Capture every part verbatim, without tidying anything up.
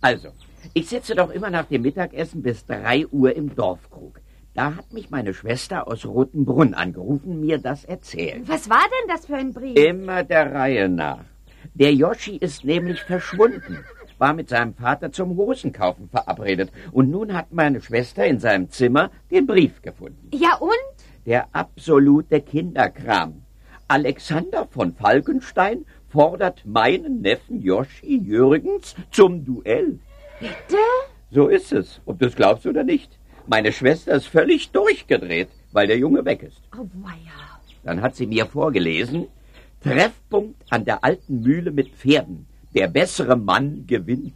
Also, ich sitze doch immer nach dem Mittagessen bis drei Uhr im Dorfkrug. Da hat mich meine Schwester aus Rotenbrunn angerufen, mir das erzählt. Was war denn das für ein Brief? Immer der Reihe nach. Der Joschi ist nämlich verschwunden, war mit seinem Vater zum Hosenkaufen verabredet. Und nun hat meine Schwester in seinem Zimmer den Brief gefunden. Ja und? Der absolute Kinderkram. Alexander von Falkenstein fordert meinen Neffen Joschi Jürgens zum Duell. Bitte? So ist es, ob du es glaubst oder nicht. Meine Schwester ist völlig durchgedreht, weil der Junge weg ist. Oh, weia. Dann hat sie mir vorgelesen, Treffpunkt an der alten Mühle mit Pferden. Der bessere Mann gewinnt.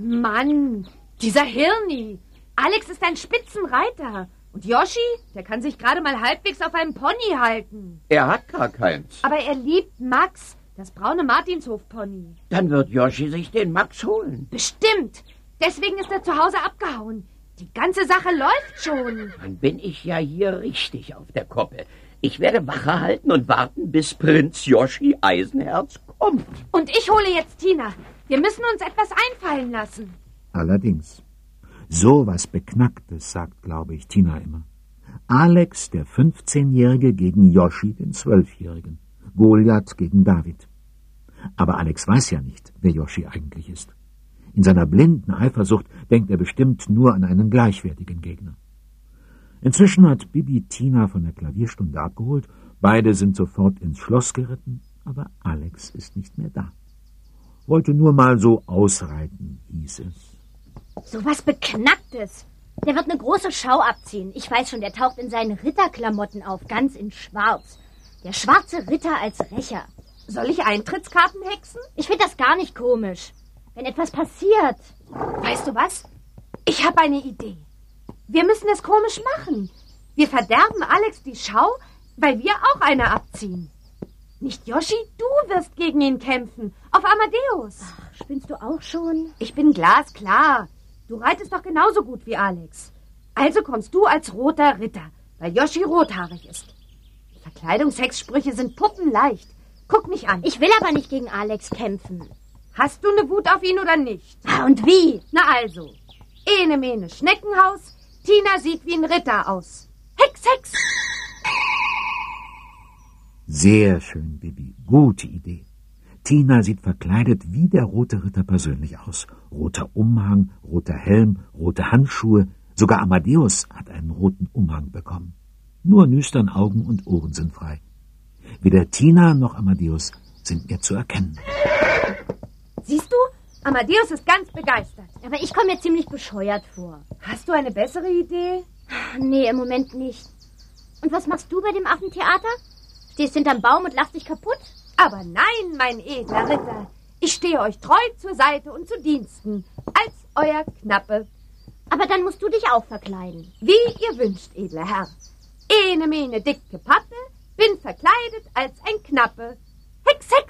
Mann, dieser Hirni. Alex ist ein Spitzenreiter. Und Joschi, der kann sich gerade mal halbwegs auf einem Pony halten. Er hat gar keins. Aber er liebt Max, das braune Martinshof-Pony. Dann wird Joschi sich den Max holen. Bestimmt. Deswegen ist er zu Hause abgehauen. Die ganze Sache läuft schon. Dann bin ich ja hier richtig auf der Koppe. Ich werde Wache halten und warten, bis Prinz Joschi Eisenherz kommt. Und ich hole jetzt Tina. Wir müssen uns etwas einfallen lassen. Allerdings. So was Beknacktes, sagt, glaube ich, Tina immer. Alex, der fünfzehnjährige, gegen Joschi, den zwölfjährigen. Goliath gegen David. Aber Alex weiß ja nicht, wer Joschi eigentlich ist. In seiner blinden Eifersucht denkt er bestimmt nur an einen gleichwertigen Gegner. Inzwischen hat Bibi Tina von der Klavierstunde abgeholt. Beide sind sofort ins Schloss geritten, aber Alex ist nicht mehr da. Wollte nur mal so ausreiten, hieß es. So was Beknacktes. Der wird eine große Schau abziehen. Ich weiß schon, der taucht in seinen Ritterklamotten auf, ganz in schwarz. Der schwarze Ritter als Rächer. Soll ich Eintrittskarten hexen? Ich finde das gar nicht komisch. Wenn etwas passiert. Weißt du was? Ich habe eine Idee. Wir müssen es komisch machen. Wir verderben Alex die Schau, weil wir auch eine abziehen. Nicht Joschi, du wirst gegen ihn kämpfen. Auf Amadeus. Ach, spinnst du auch schon? Ich bin glasklar. Du reitest doch genauso gut wie Alex. Also kommst du als roter Ritter, weil Joschi rothaarig ist. Verkleidungshexsprüche sind puppenleicht. Guck mich an. Ich will aber nicht gegen Alex kämpfen. Hast du eine Wut auf ihn oder nicht? Ah, und wie? Na also. Ene mene Schneckenhaus. Tina sieht wie ein Ritter aus. Hex, Hex! Sehr schön, Bibi. Gute Idee. Tina sieht verkleidet wie der rote Ritter persönlich aus. Roter Umhang, roter Helm, rote Handschuhe. Sogar Amadeus hat einen roten Umhang bekommen. Nur nüstern Augen und Ohren sind frei. Weder Tina noch Amadeus sind mehr zu erkennen. Siehst du? Amadeus ist ganz begeistert. Aber ich komme mir ziemlich bescheuert vor. Hast du eine bessere Idee? Nee, im Moment nicht. Und was machst du bei dem Affentheater? Stehst hinterm Baum und lachst dich kaputt? Aber nein, mein edler Ritter. Ich stehe euch treu zur Seite und zu Diensten. Als euer Knappe. Aber dann musst du dich auch verkleiden. Wie ihr wünscht, edler Herr. Ene mene dicke Pappe, bin verkleidet als ein Knappe. Hex, Hex!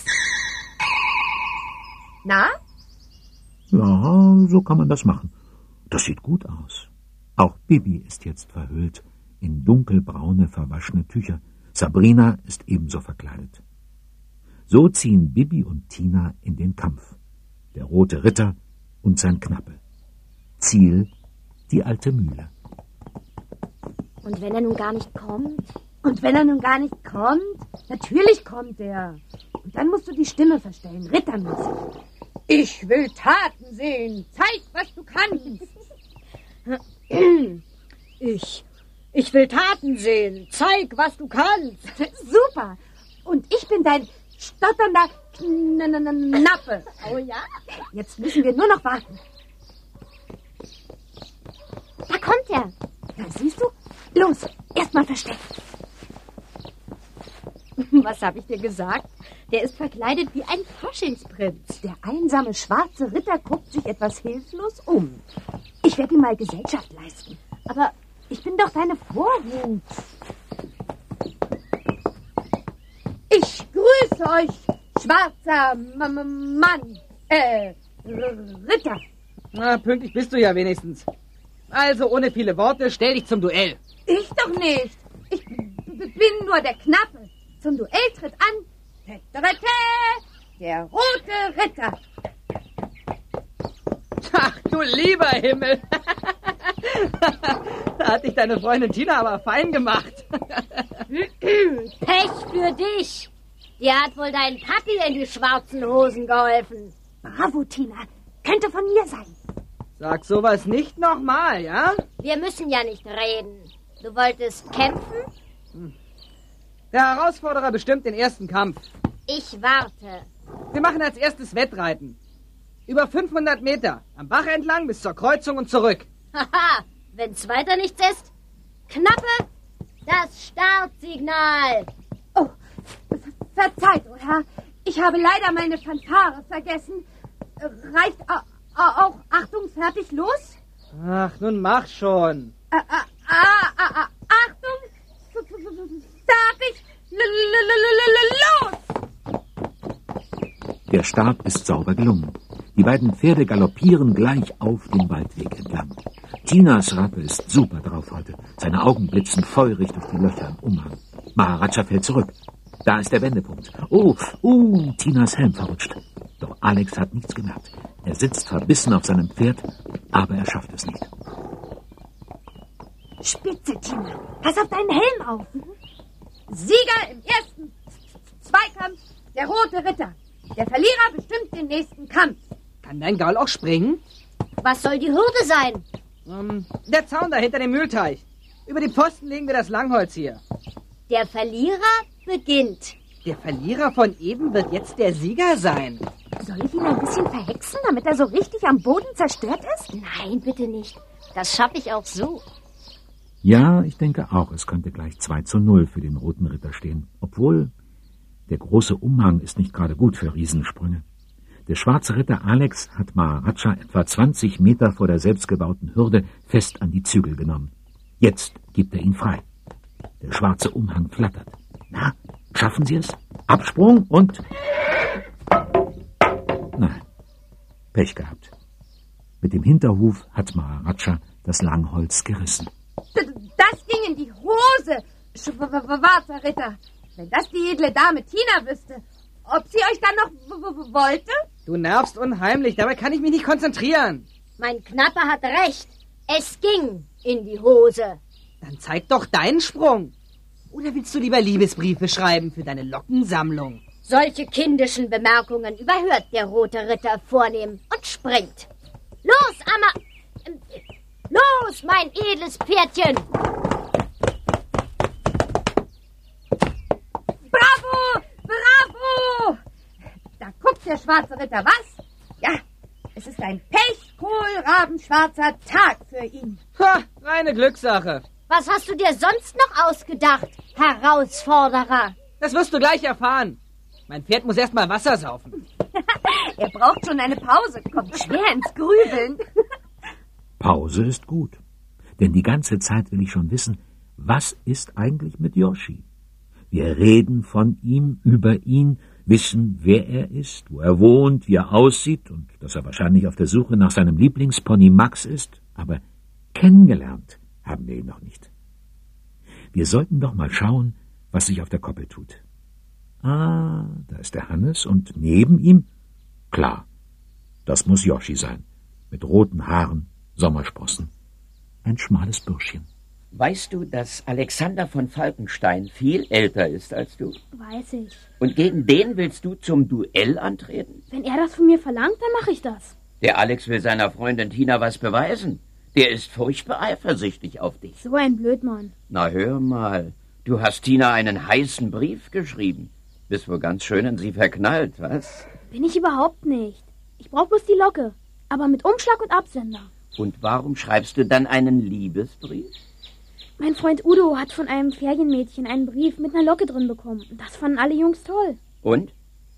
Na? Ja, so kann man das machen. Das sieht gut aus. Auch Bibi ist jetzt verhüllt in dunkelbraune, verwaschene Tücher. Sabrina ist ebenso verkleidet. So ziehen Bibi und Tina in den Kampf. Der rote Ritter und sein Knappe. Ziel, die alte Mühle. Und wenn er nun gar nicht kommt? Und wenn er nun gar nicht kommt? Natürlich kommt er. Und dann musst du die Stimme verstellen, rittermäßig. Ich will Taten sehen. Zeig, was du kannst. Ich, ich will Taten sehen. Zeig, was du kannst. Super. Und ich bin dein stotternder Knappe. Oh ja? Jetzt müssen wir nur noch warten. Da kommt er. Ja, siehst du? Los, erstmal verstecken. Was habe ich dir gesagt? Der ist verkleidet wie ein Faschingsprinz. Der einsame schwarze Ritter guckt sich etwas hilflos um. Ich werde ihm mal Gesellschaft leisten. Aber ich bin doch deine Vorhut. Ich grüße euch, schwarzer M- M- Mann. Äh, R- Ritter. Na, pünktlich bist du ja wenigstens. Also, ohne viele Worte, stell dich zum Duell. Ich doch nicht. Ich b- b- bin nur der Knappe. Zum Duell tritt an Teterete, der rote Ritter. Ach, du lieber Himmel. Da hat dich deine Freundin Tina aber fein gemacht. Pech für dich. Dir hat wohl dein Papi in die schwarzen Hosen geholfen. Bravo, Tina. Könnte von mir sein. Sag sowas nicht nochmal, ja? Wir müssen ja nicht reden. Du wolltest kämpfen? Der Herausforderer bestimmt den ersten Kampf. Ich warte. Wir machen als erstes Wettreiten. Über fünfhundert Meter. Am Bach entlang bis zur Kreuzung und zurück. Haha, wenn's weiter nichts ist. Knappe, das Startsignal. Oh, verzeiht, oh Herr. Ich habe leider meine Fanfare vergessen. Reicht a- a- auch Achtung, fertig, los? Ach, nun mach schon. Ah, ah, ah, ah, ah, Achtung, f- f- f- fertig, l- l- l- l- los! Der Start ist sauber gelungen. Die beiden Pferde galoppieren gleich auf den Waldweg entlang. Tinas Rappe ist super drauf heute. Seine Augen blitzen feurig durch die Löcher im Umhang. Maharaja fällt zurück. Da ist der Wendepunkt. Oh, oh, Tinas Helm verrutscht. Doch Alex hat nichts gemerkt. Er sitzt verbissen auf seinem Pferd, aber er schafft es nicht. Spitze, Tina. Pass auf deinen Helm auf. Sieger im ersten Zweikampf, der rote Ritter. Der Verlierer bestimmt den nächsten Kampf. Kann dein Gaul auch springen? Was soll die Hürde sein? Ähm, der Zaun da hinter dem Mühlteich. Über die Pfosten legen wir das Langholz hier. Der Verlierer beginnt. Der Verlierer von eben wird jetzt der Sieger sein. Soll ich ihn ein bisschen verhexen, damit er so richtig am Boden zerstört ist? Nein, bitte nicht. Das schaffe ich auch so. Ja, ich denke auch, es könnte gleich zwei zu null für den Roten Ritter stehen. Obwohl, der große Umhang ist nicht gerade gut für Riesensprünge. Der schwarze Ritter Alex hat Maharaja etwa zwanzig Meter vor der selbstgebauten Hürde fest an die Zügel genommen. Jetzt gibt er ihn frei. Der schwarze Umhang flattert. Na, schaffen Sie es? Absprung und... Nein, Pech gehabt. Mit dem Hinterhuf hat Maharaja das Langholz gerissen. D- Das ging in die Hose, schwarzer Ritter. Wenn das die edle Dame Tina wüsste, ob sie euch dann noch w- w- wollte? Du nervst unheimlich, dabei kann ich mich nicht konzentrieren. Mein Knappe hat recht. Es ging in die Hose. Dann zeig doch deinen Sprung. Oder willst du lieber Liebesbriefe schreiben für deine Lockensammlung? Solche kindischen Bemerkungen überhört der rote Ritter vornehm und springt. Los, Amma... ähm, Los, mein edles Pferdchen! Bravo! Bravo! Da guckt der schwarze Ritter, was? Ja, es ist ein pechkohlrabenschwarzer Tag für ihn. Ha, reine Glückssache. Was hast du dir sonst noch ausgedacht, Herausforderer? Das wirst du gleich erfahren. Mein Pferd muss erst mal Wasser saufen. Er braucht schon eine Pause, kommt schwer ins Grübeln. Pause ist gut. Denn die ganze Zeit will ich schon wissen, was ist eigentlich mit Yoshi? Wir reden von ihm, über ihn, wissen, wer er ist, wo er wohnt, wie er aussieht und dass er wahrscheinlich auf der Suche nach seinem Lieblingspony Max ist. Aber kennengelernt haben wir ihn noch nicht. Wir sollten doch mal schauen, was sich auf der Koppel tut. Ah, da ist der Hannes und neben ihm, klar, das muss Yoshi sein, mit roten Haaren, Sommersprossen. Ein schmales Bürschchen. Weißt du, dass Alexander von Falkenstein viel älter ist als du? Weiß ich. Und gegen den willst du zum Duell antreten? Wenn er das von mir verlangt, dann mache ich das. Der Alex will seiner Freundin Tina was beweisen. Der ist furchtbar eifersüchtig auf dich. So ein Blödmann. Na, hör mal. Du hast Tina einen heißen Brief geschrieben. Bist wohl ganz schön in sie verknallt, was? Bin ich überhaupt nicht. Ich brauche bloß die Locke. Aber mit Umschlag und Absender. Und warum schreibst du dann einen Liebesbrief? Mein Freund Udo hat von einem Ferienmädchen einen Brief mit einer Locke drin bekommen. Das fanden alle Jungs toll. Und?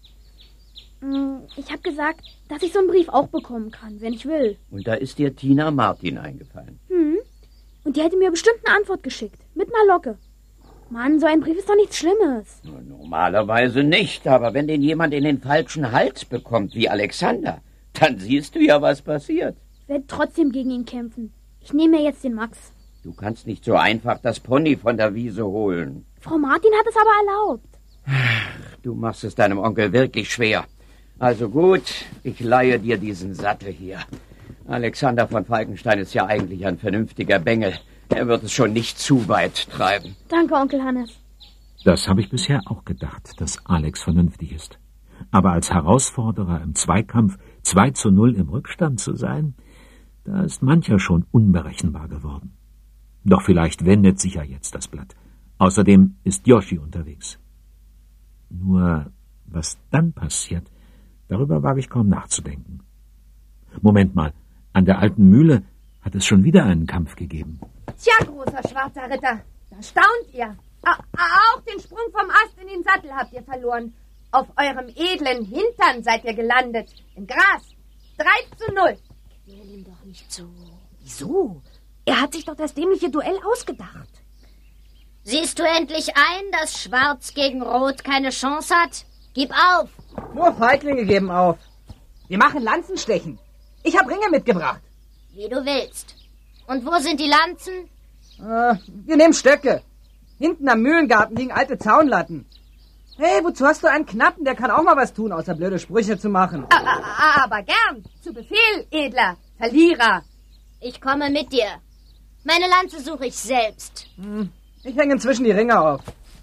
Ich habe gesagt, dass ich so einen Brief auch bekommen kann, wenn ich will. Und da ist dir Tina Martin eingefallen. Hm. Und die hätte mir bestimmt eine Antwort geschickt. Mit einer Locke. Mann, so ein Brief ist doch nichts Schlimmes. Normalerweise nicht, aber wenn den jemand in den falschen Hals bekommt, wie Alexander, dann siehst du ja, was passiert. Ich werde trotzdem gegen ihn kämpfen. Ich nehme mir jetzt den Max. Du kannst nicht so einfach das Pony von der Wiese holen. Frau Martin hat es aber erlaubt. Du machst es deinem Onkel wirklich schwer. Also gut, ich leihe dir diesen Sattel hier. Alexander von Falkenstein ist ja eigentlich ein vernünftiger Bengel. Er wird es schon nicht zu weit treiben. Danke, Onkel Hannes. Das habe ich bisher auch gedacht, dass Alex vernünftig ist. Aber als Herausforderer im Zweikampf zwei zu null im Rückstand zu sein, da ist mancher schon unberechenbar geworden. Doch vielleicht wendet sich ja jetzt das Blatt. Außerdem ist Yoshi unterwegs. Nur, was dann passiert, darüber wage ich kaum nachzudenken. Moment mal, an der alten Mühle hat es schon wieder einen Kampf gegeben. Tja, großer schwarzer Ritter, da staunt ihr. A- auch den Sprung vom Ast in den Sattel habt ihr verloren. Auf eurem edlen Hintern seid ihr gelandet. Im Gras. Drei zu null. Hör ihm doch nicht zu. Wieso? Er hat sich doch das dämliche Duell ausgedacht. Siehst du endlich ein, dass Schwarz gegen Rot keine Chance hat? Gib auf. Nur Feiglinge geben auf. Wir machen Lanzenstechen. Ich habe Ringe mitgebracht. Wie du willst. Und wo sind die Lanzen? Äh, wir nehmen Stöcke. Hinten am Mühlengarten liegen alte Zaunlatten. Hey, wozu hast du einen Knappen? Der kann auch mal was tun, außer blöde Sprüche zu machen. A- a- aber gern. Zu Befehl, edler Verlierer. Ich komme mit dir. Meine Lanze suche ich selbst. Hm, ich hänge inzwischen die Ringe auf.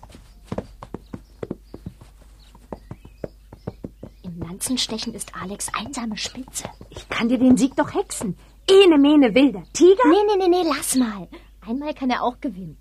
Im Lanzenstechen ist Alex einsame Spitze. Ich kann dir den Sieg doch hexen. Ene, mene, wilder Tiger. Nee, nee, nee, nee, lass mal. Einmal kann er auch gewinnen.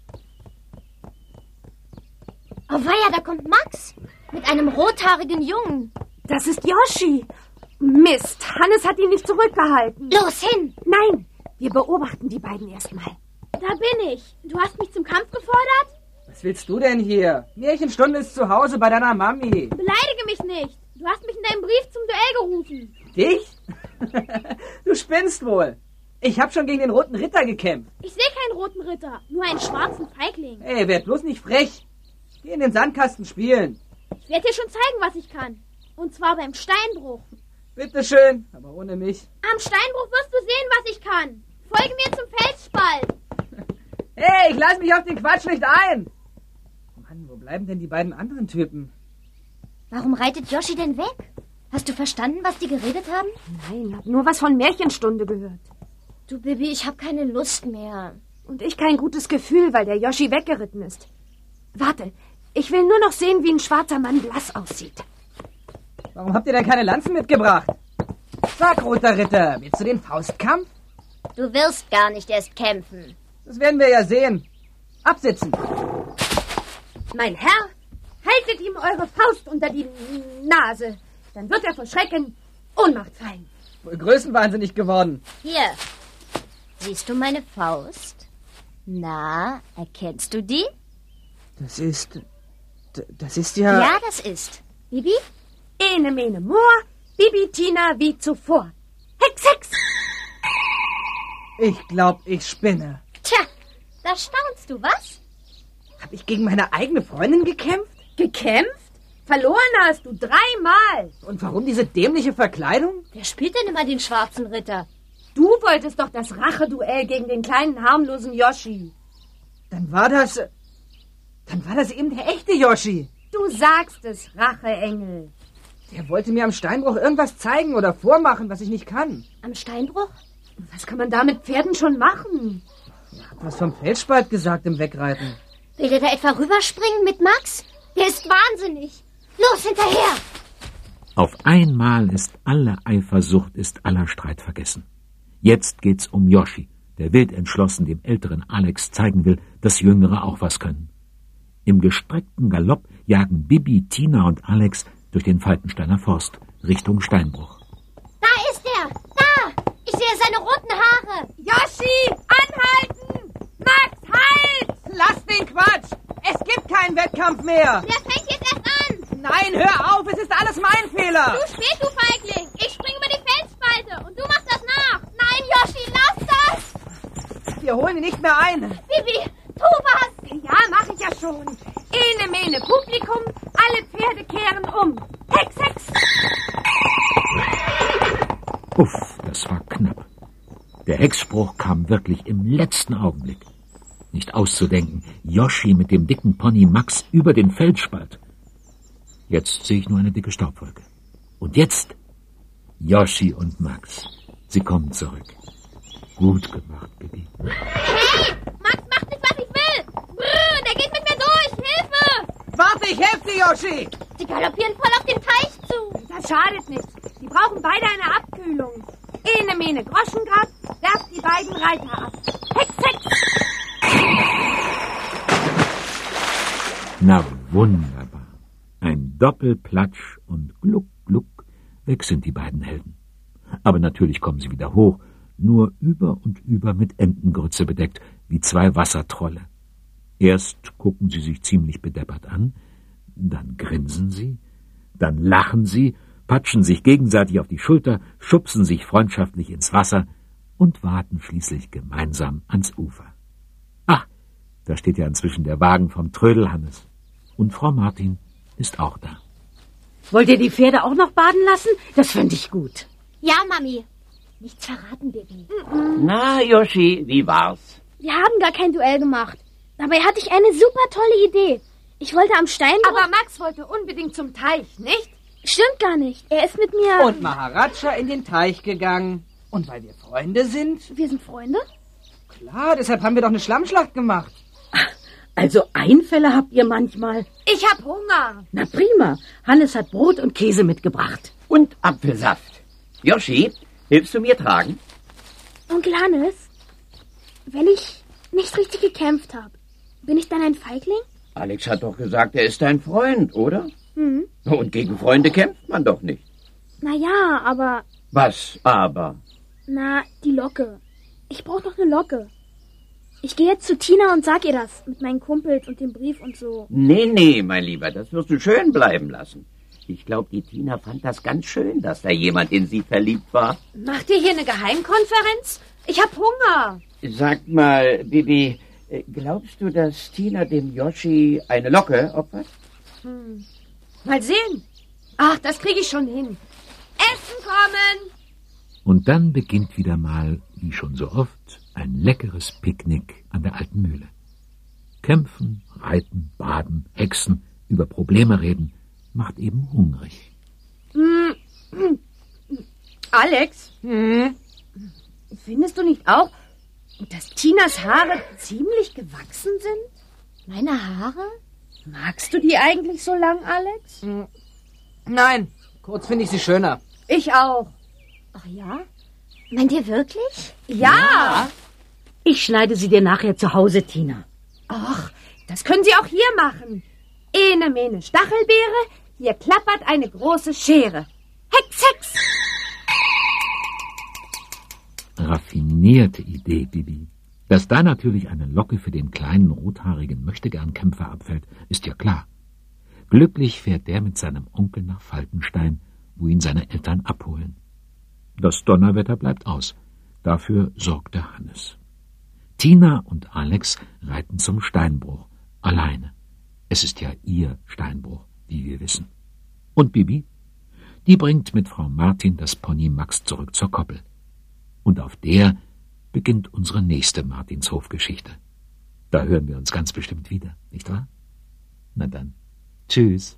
Oh weia, da kommt Max. Mit einem rothaarigen Jungen. Das ist Yoshi. Mist, Hannes hat ihn nicht zurückgehalten. Los, hin! Nein, wir beobachten die beiden erstmal. Da bin ich. Du hast mich zum Kampf gefordert? Was willst du denn hier? Märchenstunde ist zu Hause bei deiner Mami. Beleidige mich nicht. Du hast mich in deinem Brief zum Duell gerufen. Dich? Du spinnst wohl. Ich habe schon gegen den Roten Ritter gekämpft. Ich sehe keinen roten Ritter, nur einen schwarzen Feigling. Ey, werd bloß nicht frech. Geh in den Sandkasten spielen. Ich werde dir schon zeigen, was ich kann. Und zwar beim Steinbruch. Bitteschön, aber ohne mich. Am Steinbruch wirst du sehen, was ich kann. Folge mir zum Felsspalt. Hey, ich lass mich auf den Quatsch nicht ein. Mann, wo bleiben denn die beiden anderen Typen? Warum reitet Yoshi denn weg? Hast du verstanden, was die geredet haben? Nein, hab nur was von Märchenstunde gehört. Du, Bibi, ich habe keine Lust mehr. Und ich kein gutes Gefühl, weil der Yoshi weggeritten ist. Warte, ich will nur noch sehen, wie ein schwarzer Mann blass aussieht. Warum habt ihr denn keine Lanzen mitgebracht? Sag, Roter Ritter, willst du den Faustkampf? Du wirst gar nicht erst kämpfen. Das werden wir ja sehen. Absitzen. Mein Herr, haltet ihm eure Faust unter die Nase. Dann wird er vor Schrecken Ohnmacht fallen. Wohl größenwahnsinnig geworden. Hier. Siehst du meine Faust? Na, erkennst du die? Das ist... d- Das ist ja... Ja, das ist. Bibi? Ene, mene, Moor, Bibitina wie zuvor. Hex, Hex! Ich glaub, ich spinne. Tja, da staunst du, was? Hab ich gegen meine eigene Freundin gekämpft? Gekämpft? Verloren hast du dreimal. Und warum diese dämliche Verkleidung? Wer spielt denn immer den schwarzen Ritter? Du wolltest doch das Racheduell gegen den kleinen, harmlosen Yoshi. Dann war das... Dann war das eben der echte Yoshi. Du sagst es, Racheengel. Der wollte mir am Steinbruch irgendwas zeigen oder vormachen, was ich nicht kann. Am Steinbruch? Was kann man da mit Pferden schon machen? Hat was vom Felsspalt gesagt im Wegreiten. Will der da etwa rüberspringen mit Max? Der ist wahnsinnig. Los, hinterher! Auf einmal ist alle Eifersucht, ist aller Streit vergessen. Jetzt geht's um Yoshi, der wild entschlossen dem älteren Alex zeigen will, dass Jüngere auch was können. Im gestreckten Galopp jagen Bibi, Tina und Alex durch den Falkensteiner Forst Richtung Steinbruch. Da ist er! Da! Ich sehe seine roten Haare! Yoshi, anhalten! Max, halt! Lass den Quatsch! Es gibt keinen Wettkampf mehr! Der fängt jetzt erst an! Nein, hör auf! Es ist alles mein Fehler! Du spät, du Feigling. Ich spring über die Felsspalte und du machst das nach. Nein, Yoshi, lass das! Wir holen ihn nicht mehr ein! Bibi, tu was! Ja, mach ich ja schon. Ene, mene, Publikum, alle Pferde kehren um. Hex, Hex! Uff, das war knapp. Der Hexspruch kam wirklich im letzten Augenblick. Nicht auszudenken, Yoshi mit dem dicken Pony Max über den Felsspalt. Jetzt sehe ich nur eine dicke Staubwolke. Und jetzt Yoshi und Max. Sie kommen zurück. Gut gemacht, Bibi. Hey, Max macht nicht, was ich will. Brrr, der geht mit mir durch. Hilfe! Warte, ich helfe dir, Yoshi! Sie galoppieren voll auf den Teich zu. Das schadet nichts. Die brauchen beide eine Abkühlung. Ene, mene, Groschengrad, werft die beiden Reiter ab. Hex, hex! Na wunderbar. Ein Doppelplatsch und gluck, gluck, weg sind die beiden Helden. Aber natürlich kommen sie wieder hoch, nur über und über mit Entengrütze bedeckt, wie zwei Wassertrolle. Erst gucken sie sich ziemlich bedeppert an, dann grinsen sie, dann lachen sie, patschen sich gegenseitig auf die Schulter, schubsen sich freundschaftlich ins Wasser und warten schließlich gemeinsam ans Ufer. Ach, da steht ja inzwischen der Wagen vom Trödelhannes. Und Frau Martin ist auch da. Wollt ihr die Pferde auch noch baden lassen? Das fände ich gut. Ja, Mami. Nichts verraten, Baby. Na, Yoshi, wie war's? Wir haben gar kein Duell gemacht. Dabei hatte ich eine super tolle Idee. Ich wollte am Steinbruch... Aber Max wollte unbedingt zum Teich, nicht? Stimmt gar nicht. Er ist mit mir... Und Maharaja in den Teich gegangen. Und weil wir Freunde sind? Wir sind Freunde? Klar, deshalb haben wir doch eine Schlammschlacht gemacht. Also Einfälle habt ihr manchmal? Ich hab Hunger. Na prima. Hannes hat Brot und Käse mitgebracht. Und Apfelsaft. Yoshi, hilfst du mir tragen? Onkel Hannes, wenn ich nicht richtig gekämpft habe, bin ich dann ein Feigling? Alex hat doch gesagt, er ist dein Freund, oder? Mhm. Und gegen Freunde kämpft man doch nicht. Na ja, aber... Was aber? Na, die Locke. Ich brauche noch eine Locke. Ich gehe jetzt zu Tina und sag ihr das mit meinen Kumpels und dem Brief und so. Nee, nee, mein Lieber, das wirst du schön bleiben lassen. Ich glaube, die Tina fand das ganz schön, dass da jemand in sie verliebt war. Macht ihr hier eine Geheimkonferenz? Ich hab Hunger. Sag mal, Bibi, glaubst du, dass Tina dem Yoshi eine Locke opfert? Hm. Mal sehen. Ach, das kriege ich schon hin. Essen kommen! Und dann beginnt wieder mal, wie schon so oft, ein leckeres Picknick an der alten Mühle. Kämpfen, reiten, baden, hexen, über Probleme reden, macht eben hungrig. Hm. Alex, Hm? findest du nicht auch, dass Tinas Haare ziemlich gewachsen sind? Meine Haare? Magst du die eigentlich so lang, Alex? Nein, kurz finde ich sie schöner. Ich auch. Ach ja? Meint ihr wirklich? Ja. Ich schneide sie dir nachher zu Hause, Tina. Ach, das können Sie auch hier machen. Ene, mene, Stachelbeere, hier klappert eine große Schere. Hex, hex! Raffinierte Idee, Bibi. Dass da natürlich eine Locke für den kleinen rothaarigen Möchtegern-Kämpfer abfällt, ist ja klar. Glücklich fährt der mit seinem Onkel nach Falkenstein, wo ihn seine Eltern abholen. Das Donnerwetter bleibt aus. Dafür sorgt der Hannes. Tina und Alex reiten zum Steinbruch, alleine. Es ist ja ihr Steinbruch, wie wir wissen. Und Bibi? Die bringt mit Frau Martin das Pony Max zurück zur Koppel. Und auf der beginnt unsere nächste Martinshofgeschichte. Da hören wir uns ganz bestimmt wieder, nicht wahr? Na dann, tschüss.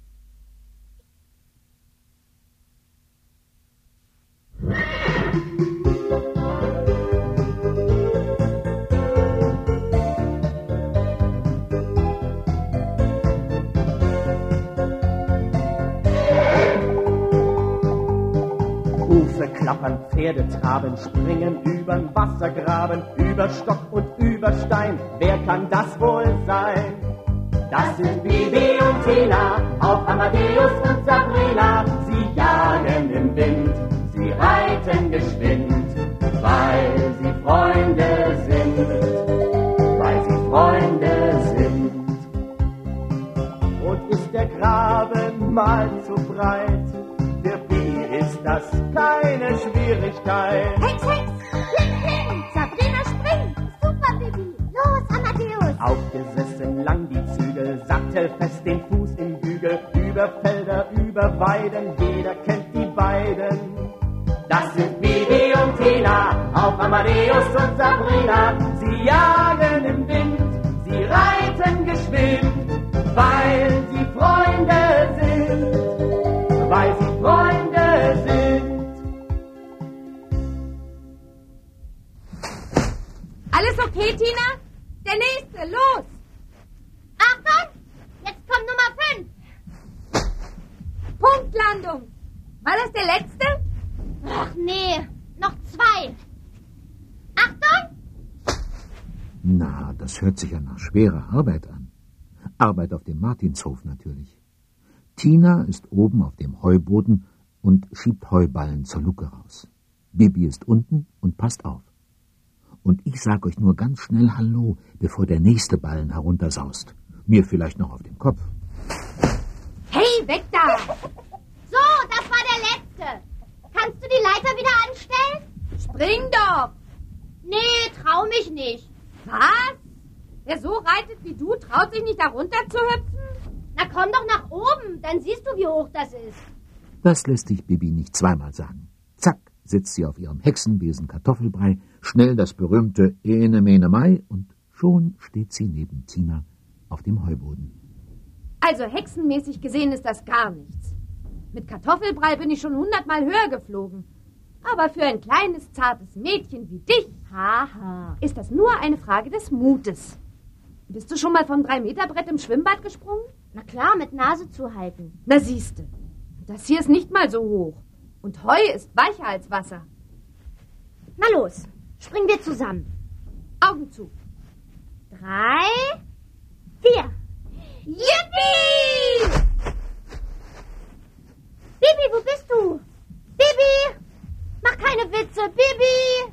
Hufe klappern, Pferde traben, springen übern Wassergraben, über Stock und über Stein. Wer kann das wohl sein? Das sind Bibi und Tina, auf Amadeus und Sabrina. Sie jagen im Wind, sie reiten geschwind, weil sie Freunde sind, weil sie Freunde sind. Und ist der Graben mal zu breit, für Bibi ist das keine Schwierigkeit. Hex, hex! Hin, hin! Sabrina springt! Super, Bibi! Los, Amadeus! Aufgesessen lang die Zügel, sattelfest den Fuß im Bügel, über Felder, über Weiden, jeder kennt die beiden. Das sind Bibi und Tina, auf Amadeus und Sabrina. Sie jagen im Wind, sie reiten geschwind, weil sie Freunde sind, weil sie Freunde sind. Okay, Tina? Der nächste, los! Achtung! Jetzt kommt Nummer fünf. Punktlandung. War das der letzte? Ach nee, noch zwei. Achtung! Na, das hört sich ja nach schwerer Arbeit an. Arbeit auf dem Martinshof natürlich. Tina ist oben auf dem Heuboden und schiebt Heuballen zur Luke raus. Bibi ist unten und passt auf. Und ich sag euch nur ganz schnell Hallo, bevor der nächste Ballen heruntersaust. Mir vielleicht noch auf den Kopf. Hey, weg da! So, das war der letzte. Kannst du die Leiter wieder anstellen? Spring doch! Nee, trau mich nicht. Was? Wer so reitet wie du, traut sich nicht da runter zu hüpfen? Na komm doch nach oben, dann siehst du, wie hoch das ist. Das lässt sich Bibi nicht zweimal sagen. Zack, sitzt sie auf ihrem Hexenbesen Kartoffelbrei, schnell das berühmte Ene Mene Mai und schon steht sie neben Tina auf dem Heuboden. Also hexenmäßig gesehen ist das gar nichts. Mit Kartoffelbrei bin ich schon hundertmal höher geflogen. Aber für ein kleines, zartes Mädchen wie dich, haha, ist das nur eine Frage des Mutes. Bist du schon mal vom drei-Meter-Brett im Schwimmbad gesprungen? Na klar, mit Nase zuhalten. Na siehste, das hier ist nicht mal so hoch. Und Heu ist weicher als Wasser. Na los, springen wir zusammen. Augen zu. Drei, vier. Yippie! Bibi, wo bist du? Bibi! Mach keine Witze, Bibi!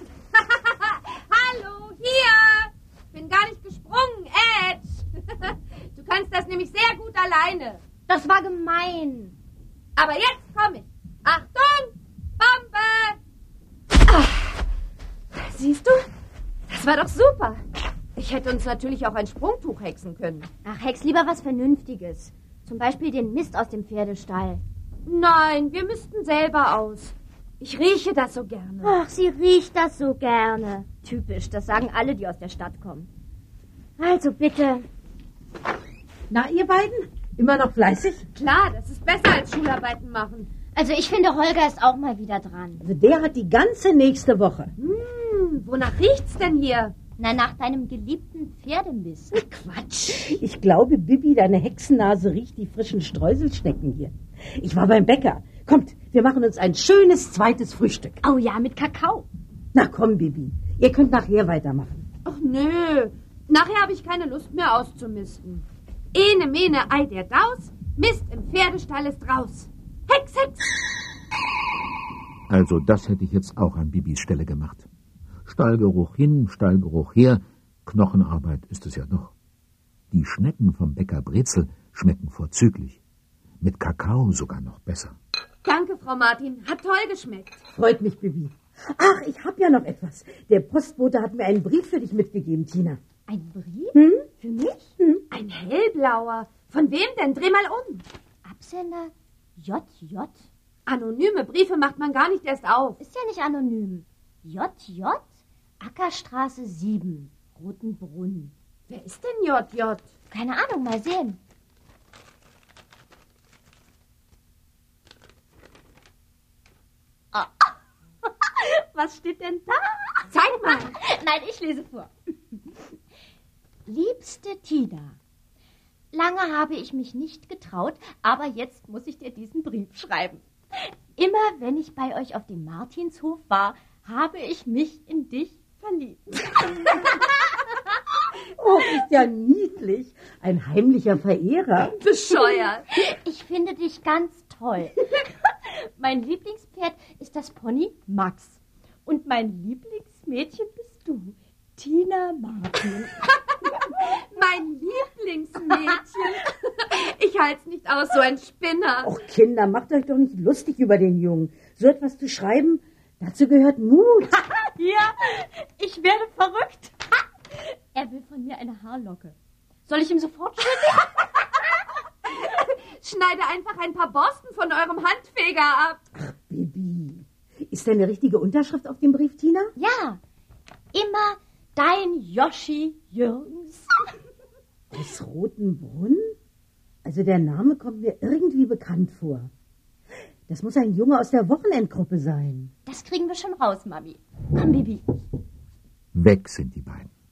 Hallo, hier! Bin gar nicht gesprungen, Edge. Du kannst das nämlich sehr gut alleine. Das war gemein. Aber jetzt komm ich. Achtung! Bombe! Ach, siehst du? Das war doch super. Ich hätte uns natürlich auch ein Sprungtuch hexen können. Ach, hex lieber was Vernünftiges. Zum Beispiel den Mist aus dem Pferdestall. Nein, wir müssten selber aus. Ich rieche das so gerne. Ach, sie riecht das so gerne. Typisch, das sagen alle, die aus der Stadt kommen. Also bitte. Na, ihr beiden? Immer noch fleißig? Klar, das ist besser als Schularbeiten machen. Also ich finde, Holger ist auch mal wieder dran. Also der hat die ganze nächste Woche. Hm, wonach riecht's denn hier? Na, nach deinem geliebten Pferdemist. Quatsch. Ich glaube, Bibi, deine Hexennase riecht die frischen Streuselschnecken hier. Ich war beim Bäcker. Kommt, wir machen uns ein schönes zweites Frühstück. Oh ja, mit Kakao. Na komm, Bibi. Ihr könnt nachher weitermachen. Ach nö, nachher habe ich keine Lust mehr auszumisten. Ene, mene, ei der Daus, Mist im Pferdestall ist raus. Hex, Hex! Also das hätte ich jetzt auch an Bibis Stelle gemacht. Stallgeruch hin, Stallgeruch her, Knochenarbeit ist es ja doch. Die Schnecken vom Bäcker Brezel schmecken vorzüglich. Mit Kakao sogar noch besser. Danke, Frau Martin, hat toll geschmeckt. Freut mich, Bibi. Ach, ich habe ja noch etwas. Der Postbote hat mir einen Brief für dich mitgegeben, Tina. Ein Brief? Hm? Für mich? Hm? Ein hellblauer. Von wem denn? Dreh mal um. Absender J J. Anonyme Briefe macht man gar nicht erst auf. Ist ja nicht anonym. J J, Ackerstraße sieben, Rotenbrunn. Wer ist denn J J? Keine Ahnung, mal sehen. Oh. Was steht denn da? Zeig mal. Nein, ich lese vor. Liebste Tina, lange habe ich mich nicht getraut, aber jetzt muss ich dir diesen Brief schreiben. Immer wenn ich bei euch auf dem Martinshof war, habe ich mich in dich verliebt. Oh, ist ja niedlich. Ein heimlicher Verehrer. Bescheuert. Ich finde dich ganz toll. Mein Lieblingspferd ist das Pony Max. Und mein Lieblingsmädchen bist du, Tina Martin. Mein Lieblingsmädchen. Ich halt's nicht aus, so ein Spinner. Och, Kinder, macht euch doch nicht lustig über den Jungen. So etwas zu schreiben, dazu gehört Mut. Ja, ich werde verrückt. Er will von mir eine Haarlocke. Soll ich ihm sofort schneiden? Schneide einfach ein paar Borsten von eurem Handfeger ab. Ach, Bibi. Ist da eine richtige Unterschrift auf dem Brief, Tina? Ja, immer dein Joschi Jürgens. Aus Rotenbrunn? Also der Name kommt mir irgendwie bekannt vor. Das muss ein Junge aus der Wochenendgruppe sein. Das kriegen wir schon raus, Mami. Komm, Bibi. Weg sind die beiden.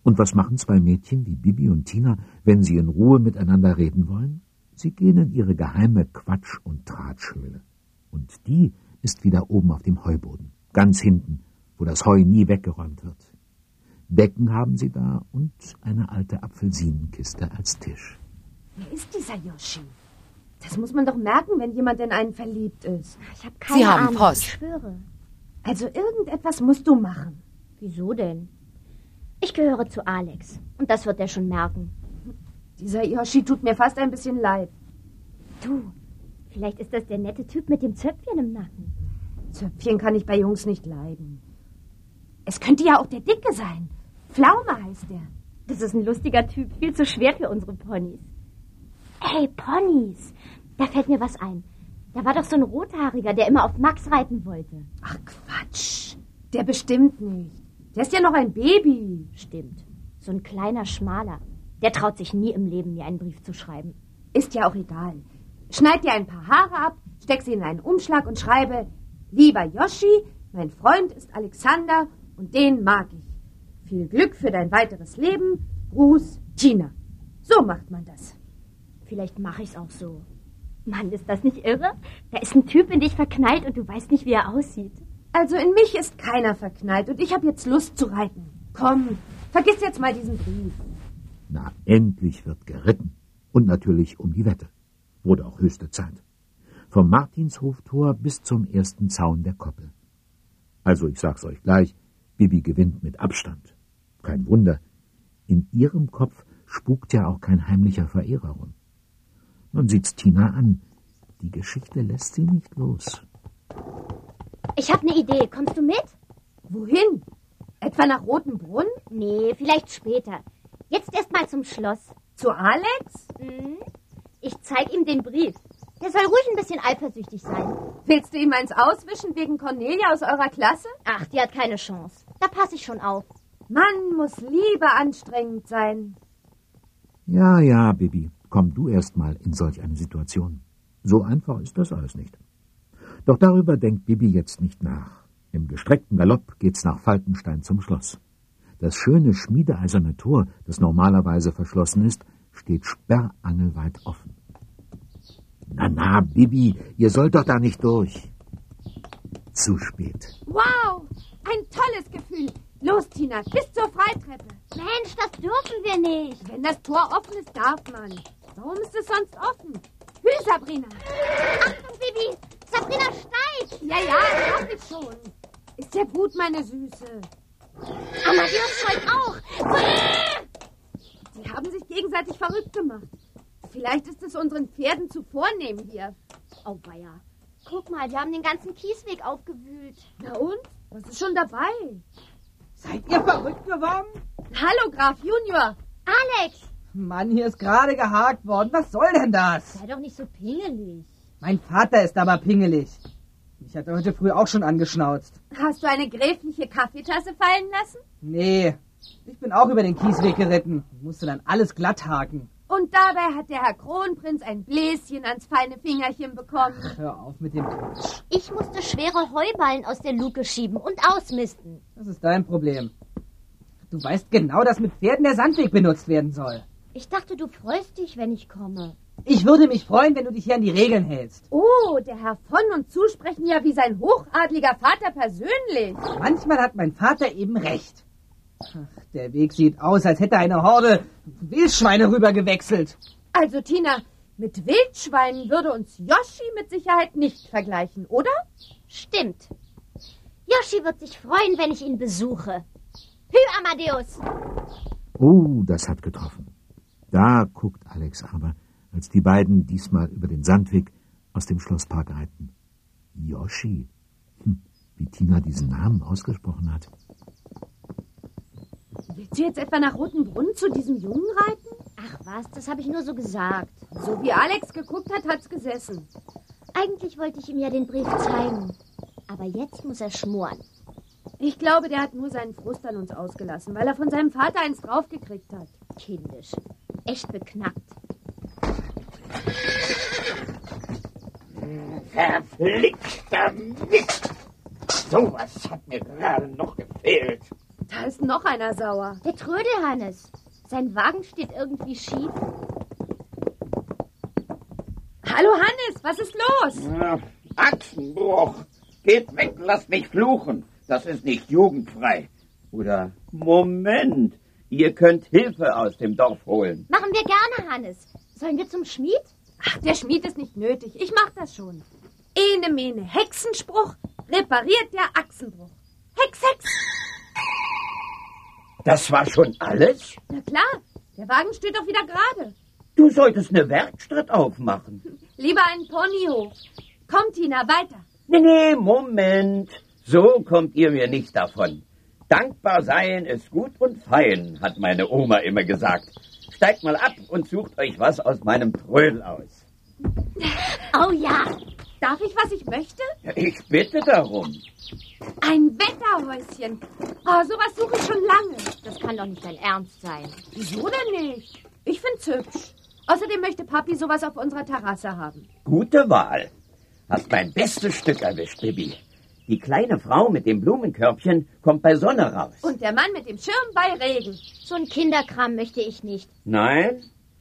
Und was machen zwei Mädchen wie Bibi und Tina, wenn sie in Ruhe miteinander reden wollen? Sie gehen in ihre geheime Quatsch- und Tratschhöhle. Und die ist wieder oben auf dem Heuboden, ganz hinten, wo das Heu nie weggeräumt wird. Decken haben sie da und eine alte Apfelsinenkiste als Tisch. Wer ist dieser Yoshi? Das muss man doch merken, wenn jemand in einen verliebt ist. Ich habe keine Sie haben Ahnung, Post. ich schwöre. Also irgendetwas musst du machen. Wieso denn? Ich gehöre zu Alex und das wird er schon merken. Dieser Yoshi tut mir fast ein bisschen leid. Du, vielleicht ist das der nette Typ mit dem Zöpfchen im Nacken. Zöpfchen kann ich bei Jungs nicht leiden. Es könnte ja auch der Dicke sein. Pflaume heißt er. Das ist ein lustiger Typ, viel zu schwer für unsere Ponys. Hey, Ponys, da fällt mir was ein. Da war doch so ein Rothaariger, der immer auf Max reiten wollte. Ach Quatsch, der bestimmt nicht. Der ist ja noch ein Baby. Stimmt, so ein kleiner Schmaler. Der traut sich nie im Leben, mir einen Brief zu schreiben. Ist ja auch egal. Schneid dir ein paar Haare ab, steck sie in einen Umschlag und schreibe: Lieber Yoshi, mein Freund ist Alexander und den mag ich. Viel Glück für dein weiteres Leben. Gruß, Tina. So macht man das. Vielleicht mache ich's auch so. Mann, ist das nicht irre? Da ist ein Typ in dich verknallt und du weißt nicht, wie er aussieht. Also in mich ist keiner verknallt und ich habe jetzt Lust zu reiten. Komm, vergiss jetzt mal diesen Brief. Na, endlich wird geritten. Und natürlich um die Wette. Wurde auch höchste Zeit. Vom Martinshoftor bis zum ersten Zaun der Koppel. Also, ich sag's euch gleich, Bibi gewinnt mit Abstand. Kein Wunder. In ihrem Kopf spukt ja auch kein heimlicher Verehrer rum. Man sieht's Tina an. Die Geschichte lässt sie nicht los. Ich habe eine Idee. Kommst du mit? Wohin? Etwa nach Rotenbrunn? Nee, vielleicht später. Jetzt erst mal zum Schloss. Zu Alex? Mhm. Ich zeig ihm den Brief. Der soll ruhig ein bisschen eifersüchtig sein. Willst du ihm eins auswischen wegen Cornelia aus eurer Klasse? Ach, die hat keine Chance. Da passe ich schon auf. Mann, muss Liebe anstrengend sein. Ja, ja, Bibi, komm du erst mal in solch eine Situation. So einfach ist das alles nicht. Doch darüber denkt Bibi jetzt nicht nach. Im gestreckten Galopp geht's nach Falkenstein zum Schloss. Das schöne schmiedeeiserne Tor, das normalerweise verschlossen ist, steht sperrangelweit offen. Na, na, Bibi, ihr sollt doch da nicht durch. Zu spät. Wow, ein tolles Gefühl. Los, Tina, bis zur Freitreppe. Mensch, das dürfen wir nicht. Wenn das Tor offen ist, darf man. Warum ist es sonst offen? Hü, Sabrina. Achtung, Bibi, Sabrina steigt. Ja, ja, darf ich schon. Ist ja gut, meine Süße. Amadeus scheut auch. Die haben sich gegenseitig verrückt gemacht. Vielleicht ist es unseren Pferden zu vornehm hier. Oh, weia. Guck mal, wir haben den ganzen Kiesweg aufgewühlt. Na und? Was ist schon dabei? Seid ihr verrückt geworden? Hallo, Graf Junior. Alex! Mann, hier ist gerade gehakt worden. Was soll denn das? Sei doch nicht so pingelig. Mein Vater ist aber pingelig. Ich hatte heute früh auch schon angeschnauzt. Hast du eine gräfliche Kaffeetasse fallen lassen? Nee, ich bin auch über den Kiesweg geritten und musste dann alles glatt haken. Und dabei hat der Herr Kronprinz ein Bläschen ans feine Fingerchen bekommen. Hör auf mit dem Quatsch. Ich musste schwere Heuballen aus der Luke schieben und ausmisten. Das ist dein Problem. Du weißt genau, dass mit Pferden der Sandweg benutzt werden soll. Ich dachte, du freust dich, wenn ich komme. Ich würde mich freuen, wenn du dich hier an die Regeln hältst. Oh, der Herr von und zu sprechen ja wie sein hochadliger Vater persönlich. Manchmal hat mein Vater eben recht. Ach, der Weg sieht aus, als hätte eine Horde Wildschweine rüber gewechselt. Also, Tina, mit Wildschweinen würde uns Yoshi mit Sicherheit nicht vergleichen, oder? Stimmt. Yoshi wird sich freuen, wenn ich ihn besuche. Hü, Amadeus! Oh, das hat getroffen. Da guckt Alex aber, als die beiden diesmal über den Sandweg aus dem Schlosspark reiten. Yoshi. Hm, wie Tina diesen Namen ausgesprochen hat. Willst du jetzt etwa nach Rotenbrunn zu diesem Jungen reiten? Ach was, das habe ich nur so gesagt. So wie Alex geguckt hat, hat's gesessen. Eigentlich wollte ich ihm ja den Brief zeigen. Aber jetzt muss er schmoren. Ich glaube, der hat nur seinen Frust an uns ausgelassen, weil er von seinem Vater eins draufgekriegt hat. Kindisch. Echt beknackt. Verflickter Mist! Sowas hat mir gerade noch gefehlt. Da ist noch einer sauer. Der Trödelhannes. Sein Wagen steht irgendwie schief. Hallo Hannes, was ist los? Ja, Achsenbruch. Geht weg, lasst mich fluchen. Das ist nicht jugendfrei. Oder, Moment, ihr könnt Hilfe aus dem Dorf holen. Machen wir gerne, Hannes. Sollen wir zum Schmied? Ach, der Schmied ist nicht nötig. Ich mach das schon. Ene mene Hexenspruch, repariert der Achsenbruch. Hex, Hex. Das war schon alles? Na klar, der Wagen steht doch wieder gerade. Du solltest eine Werkstatt aufmachen. Lieber einen Ponyhof. Komm, Tina, weiter. Nee, nee, Moment. So kommt ihr mir nicht davon. Dankbar sein ist gut und fein, hat meine Oma immer gesagt. Steigt mal ab und sucht euch was aus meinem Trödel aus. Oh ja. Darf ich, was ich möchte? Ich bitte darum. Ein Wetterhäuschen. Oh, sowas suche ich schon lange. Das kann doch nicht dein Ernst sein. Wieso denn nicht? Ich find's hübsch. Außerdem möchte Papi sowas auf unserer Terrasse haben. Gute Wahl. Hast mein bestes Stück erwischt, Bibi. Die kleine Frau mit dem Blumenkörbchen kommt bei Sonne raus. Und der Mann mit dem Schirm bei Regen. So ein Kinderkram möchte ich nicht. Nein?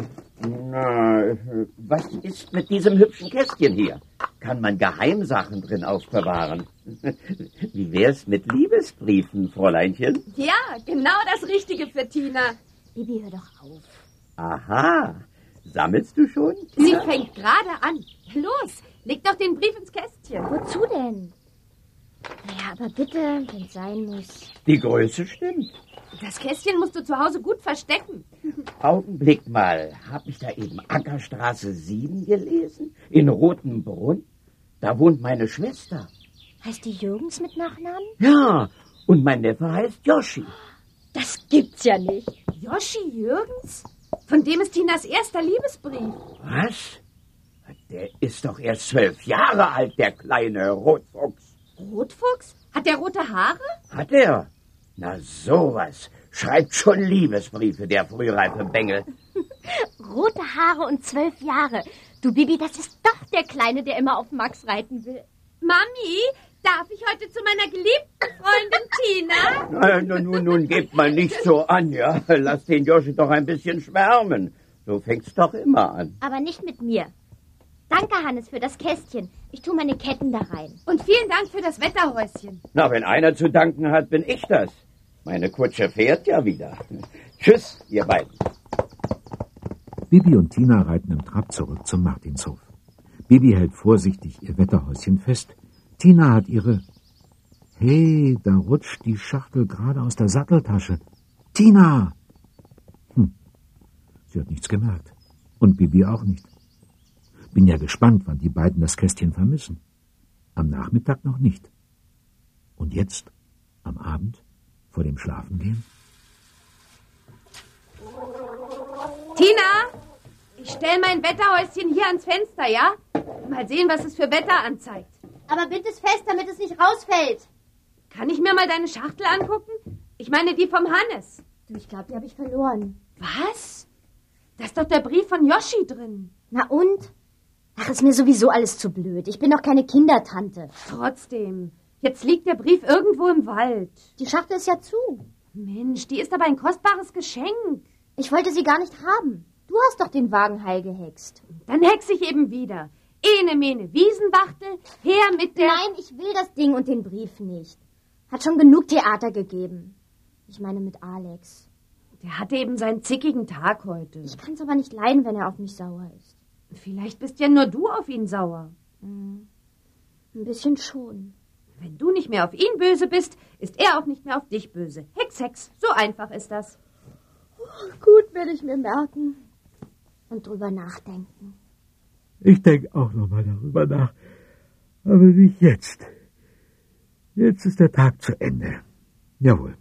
Na, was ist mit diesem hübschen Kästchen hier? Kann man Geheimsachen drin aufbewahren? Wie wär's mit Liebesbriefen, Fräuleinchen? Ja, genau das Richtige für Tina. Bibi, hör doch auf. Aha. Sammelst du schon? Sie Tina? fängt gerade an. Los, leg doch den Brief ins Kästchen. Wozu denn? Naja, aber bitte, wenn es sein muss. Die Größe stimmt. Das Kästchen musst du zu Hause gut verstecken. Augenblick mal. Hab ich da eben Ackerstraße sieben gelesen? In Rotenbrunn? Da wohnt meine Schwester. Heißt die Jürgens mit Nachnamen? Ja, und mein Neffe heißt Joschi. Das gibt's ja nicht. Joschi Jürgens? Von dem ist Tinas erster Liebesbrief. Was? Der ist doch erst zwölf Jahre alt, der kleine Rotfuchs. Rotfuchs? Hat der rote Haare? Hat er? Na sowas. Schreibt schon Liebesbriefe, der frühreife Bengel. Rote Haare und zwölf Jahre. Du, Bibi, das ist doch der Kleine, der immer auf Max reiten will. Mami, darf ich heute zu meiner geliebten Freundin Tina? Na, nun, nun, nun, gebt mal nicht so an, ja. Lass den Joschi doch ein bisschen schwärmen. So fängt's doch immer an. Aber nicht mit mir. Danke, Hannes, für das Kästchen. Ich tue meine Ketten da rein. Und vielen Dank für das Wetterhäuschen. Na, wenn einer zu danken hat, bin ich das. Meine Kutsche fährt ja wieder. Tschüss, ihr beiden. Bibi und Tina reiten im Trab zurück zum Martinshof. Bibi hält vorsichtig ihr Wetterhäuschen fest. Tina hat ihre... Hey, da rutscht die Schachtel gerade aus der Satteltasche. Tina! Hm, sie hat nichts gemerkt. Und Bibi auch nicht. Bin ja gespannt, wann die beiden das Kästchen vermissen. Am Nachmittag noch nicht. Und jetzt, am Abend, vor dem Schlafengehen? Tina, ich stell mein Wetterhäuschen hier ans Fenster, ja? Mal sehen, was es für Wetter anzeigt. Aber bind es fest, damit es nicht rausfällt. Kann ich mir mal deine Schachtel angucken? Ich meine die vom Hannes. Du, ich glaube, die habe ich verloren. Was? Da ist doch der Brief von Joschi drin. Na und? Ach, ist mir sowieso alles zu blöd. Ich bin doch keine Kindertante. Trotzdem, jetzt liegt der Brief irgendwo im Wald. Die Schachtel ist ja zu. Mensch, die ist aber ein kostbares Geschenk. Ich wollte sie gar nicht haben. Du hast doch den Wagen heil gehext. Dann hexe ich eben wieder. Ene mene Wiesenwachtel, her mit der... Nein, ich will das Ding und den Brief nicht. Hat schon genug Theater gegeben. Ich meine mit Alex. Der hatte eben seinen zickigen Tag heute. Ich kann's aber nicht leiden, wenn er auf mich sauer ist. Vielleicht bist ja nur du auf ihn sauer. Hm. Ein bisschen schon. Wenn du nicht mehr auf ihn böse bist, ist er auch nicht mehr auf dich böse. Hex, Hex, so einfach ist das. Oh, gut, werde ich mir merken. Und drüber nachdenken. Ich denke auch noch mal darüber nach. Aber nicht jetzt. Jetzt ist der Tag zu Ende. Jawohl.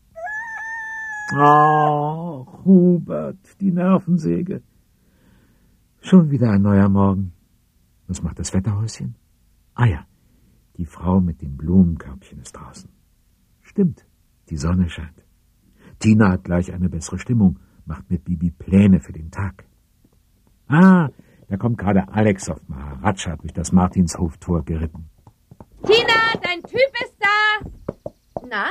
Oh, Hubert, die Nervensäge. Schon wieder ein neuer Morgen. Was macht das Wetterhäuschen? Ah ja, die Frau mit dem Blumenkörbchen ist draußen. Stimmt, die Sonne scheint. Tina hat gleich eine bessere Stimmung, macht mit Bibi Pläne für den Tag. Ah, da kommt gerade Alex auf Maharaja durch das Martinshoftor geritten. Tina, dein Typ ist da. Na, ist die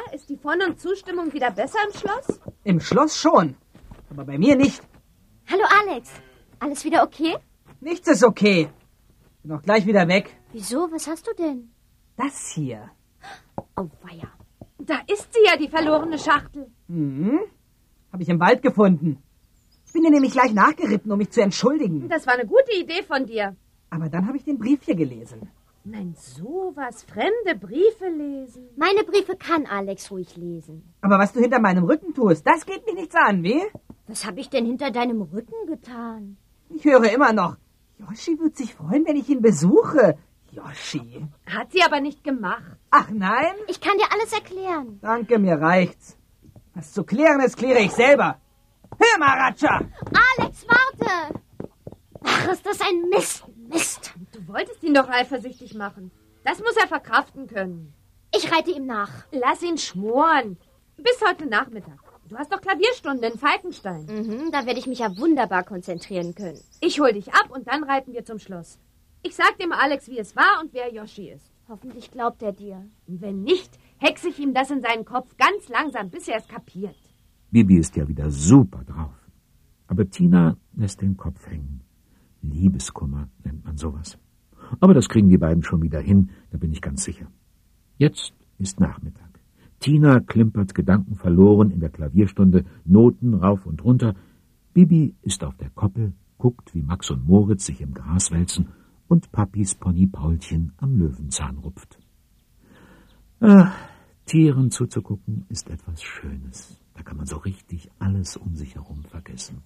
von und Zustimmung wieder besser im Schloss? Im Schloss schon, aber bei mir nicht. Hallo Alex, alles wieder okay? Nichts ist okay. Bin auch gleich wieder weg. Wieso, was hast du denn? Das hier. Oh, weia. Da ist sie ja, die verlorene Schachtel. Mhm. Habe ich im Wald gefunden. Ich bin dir nämlich gleich nachgeritten, um mich zu entschuldigen. Das war eine gute Idee von dir. Aber dann habe ich den Brief hier gelesen. Nein, sowas, fremde Briefe lesen. Meine Briefe kann Alex ruhig lesen. Aber was du hinter meinem Rücken tust, das geht mich nichts an, wie? Was habe ich denn hinter deinem Rücken getan? Ich höre immer noch, Yoshi wird sich freuen, wenn ich ihn besuche. Yoshi. Hat sie aber nicht gemacht. Ach nein? Ich kann dir alles erklären. Danke, mir reicht's. Was zu klären ist, kläre ich selber. Hör mal, Ratscha! Alex, warte! Ach, ist das ein Mist, Mist. Du wolltest ihn doch eifersüchtig machen. Das muss er verkraften können. Ich reite ihm nach. Lass ihn schmoren. Bis heute Nachmittag. Du hast doch Klavierstunde in Falkenstein. Mhm, da werde ich mich ja wunderbar konzentrieren können. Ich hol dich ab und dann reiten wir zum Schloss. Ich sag dem Alex, wie es war und wer Yoshi ist. Hoffentlich glaubt er dir. Und wenn nicht, hexe ich ihm das in seinen Kopf ganz langsam, bis er es kapiert. Bibi ist ja wieder super drauf. Aber Tina lässt den Kopf hängen. Liebeskummer nennt man sowas. Aber das kriegen die beiden schon wieder hin, da bin ich ganz sicher. Jetzt ist Nachmittag. Tina klimpert gedankenverloren in der Klavierstunde Noten rauf und runter. Bibi ist auf der Koppel, guckt, wie Max und Moritz sich im Gras wälzen und Papis Pony Paulchen am Löwenzahn rupft. Ach, Tieren zuzugucken ist etwas Schönes. Da kann man so richtig alles um sich herum vergessen.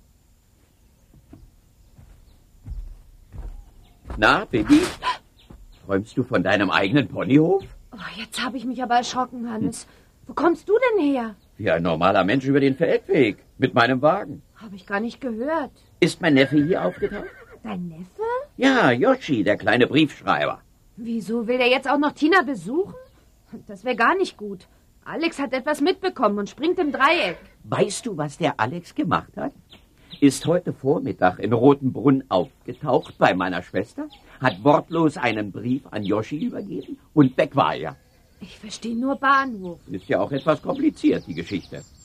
Na, Bibi? Träumst du von deinem eigenen Ponyhof? Oh, jetzt habe ich mich aber erschrocken, Hannes. Hm. Wo kommst du denn her? Wie ein normaler Mensch über den Feldweg. Mit meinem Wagen. Habe ich gar nicht gehört. Ist mein Neffe hier aufgetaucht? Dein Neffe? Ja, Yoshi, der kleine Briefschreiber. Wieso will er jetzt auch noch Tina besuchen? Das wäre gar nicht gut. Alex hat etwas mitbekommen und springt im Dreieck. Weißt du, was der Alex gemacht hat? Ist heute Vormittag in Rotenbrunn aufgetaucht bei meiner Schwester, hat wortlos einen Brief an Yoshi übergeben und weg war er. Ich verstehe nur Bahnhof. Ist ja auch etwas kompliziert, die Geschichte.